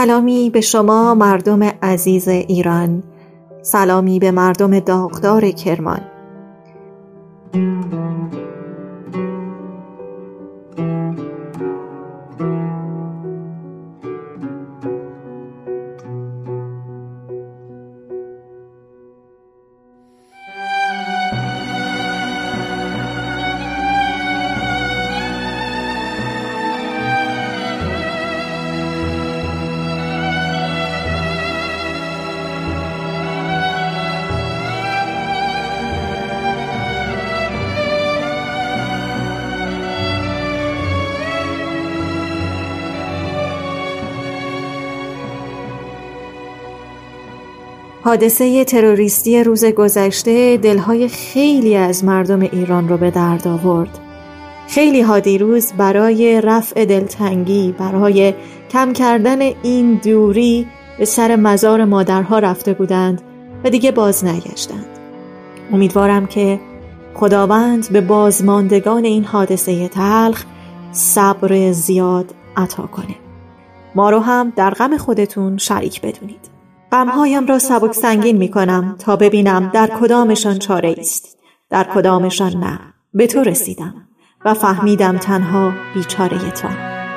سلامی به شما مردم عزیز ایران، سلامی به مردم داغدار کرمان. حادثه تروریستی روز گذشته دلهای خیلی از مردم ایران رو به درد آورد. خیلی ها دیروز برای رفع دلتنگی، برای کم کردن این دوری به سر مزار مادرها رفته بودند و دیگه باز نگشتند. امیدوارم که خداوند به بازماندگان این حادثه تلخ صبر زیاد عطا کنه. ما رو هم در غم خودتون شریک بدونید. غمهایم را سبک سنگین می کنم تا ببینم در کدامشان چاره است، در کدامشان نه. به تو رسیدم و فهمیدم تنها بیچاره تو.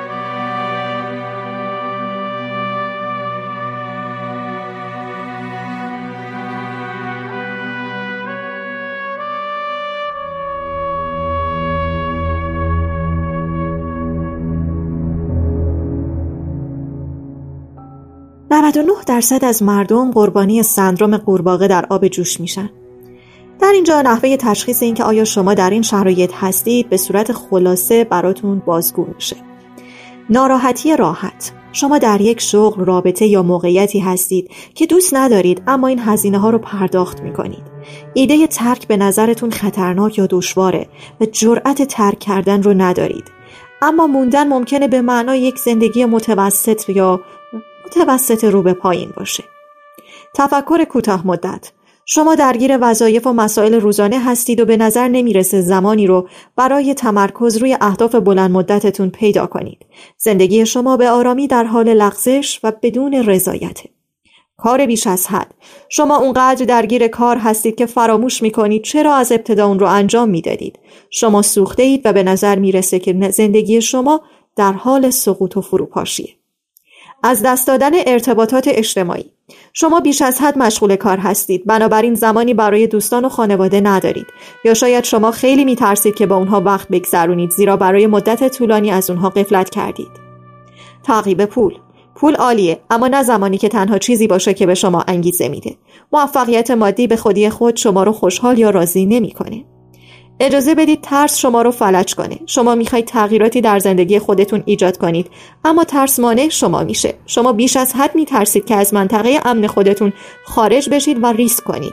99% از مردم قربانی سندرم قورباغه در آب جوش میشن. در اینجا نحوه تشخیص این که آیا شما در این شرایط هستید به صورت خلاصه براتون بازگو میشه. ناراحتی راحت. شما در یک شغل، رابطه یا موقعیتی هستید که دوست ندارید اما این هزینه ها رو پرداخت میکنید. ایده ترک به نظرتون خطرناک یا دشواره و جرأت ترک کردن رو ندارید. اما موندن ممکنه به معنای یک زندگی متوسط یا متوسط رو به پایین باشه. تفکر کوتاه مدت. شما درگیر وظایف و مسائل روزانه هستید و به نظر نمیرسه زمانی رو برای تمرکز روی اهداف بلند مدتتون پیدا کنید. زندگی شما به آرامی در حال لغزش و بدون رضایته. کار بیش از حد. شما اونقدر درگیر کار هستید که فراموش میکنید چرا از ابتدا اون رو انجام میدادید. شما سوخته اید و به نظر میرسه که زندگی شما در حال سقوط و فروپاشیه. از دست دادن ارتباطات اجتماعی. شما بیش از حد مشغول کار هستید، بنابراین زمانی برای دوستان و خانواده ندارید، یا شاید شما خیلی میترسید که با اونها وقت بگذرونید زیرا برای مدت طولانی از اونها غفلت کردید. تعقیب پول عالیه، اما نه زمانی که تنها چیزی باشه که به شما انگیزه میده. موفقیت مادی به خودی خود شما رو خوشحال یا راضی نمیکنه. اجازه بدید ترس شما رو فلج کنه. شما میخواید تغییراتی در زندگی خودتون ایجاد کنید، اما ترس مانع شما میشه. شما بیش از حد میترسید که از منطقه امن خودتون خارج بشید و ریسک کنید.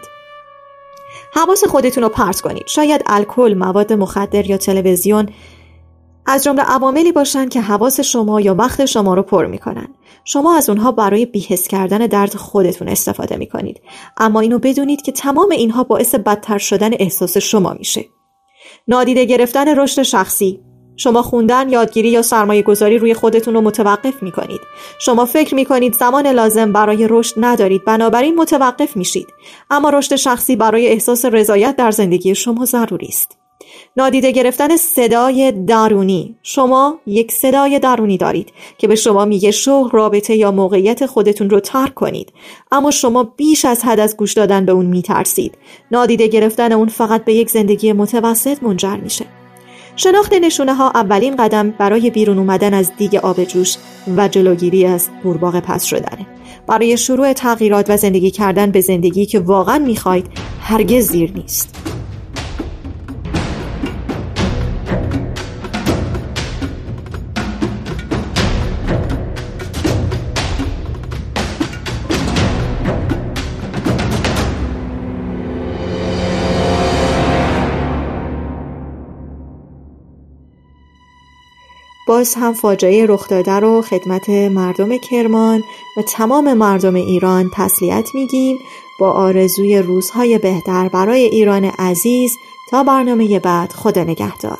حواس خودتون رو پرت کنید. شاید الکل، مواد مخدر یا تلویزیون از جمله عواملی باشن که حواس شما یا وقت شما رو پر میکنن. شما از اونها برای بی‌حس کردن درد خودتون استفاده میکنید، اما اینو بدونید که تمام اینها باعث بدتر شدن احساس شما میشه. نادیده گرفتن رشد شخصی. شما خوندن، یادگیری یا سرمایه گذاری روی خودتون رو متوقف می کنید. شما فکر می کنید زمان لازم برای رشد ندارید، بنابراین متوقف میشید. اما رشد شخصی برای احساس رضایت در زندگی شما ضروری است. نادیده گرفتن صدای درونی. شما یک صدای درونی دارید که به شما میگه شغل، رابطه یا موقعیت خودتون رو ترک کنید، اما شما بیش از حد از گوش دادن به اون میترسید. نادیده گرفتن اون فقط به یک زندگی متوسط منجر میشه. شناخت نشونه ها اولین قدم برای بیرون اومدن از دیگ آب جوش و جلوگیری از قورباغه پس شدنه. برای شروع تغییرات و زندگی کردن به زندگی که واقعا میخواید هرگز دیر نیست. باز هم فاجعه رخ داده رو خدمت مردم کرمان و تمام مردم ایران تسلیت میگیم با آرزوی روزهای بهتر برای ایران عزیز. تا برنامه بعد، خدا نگهدار.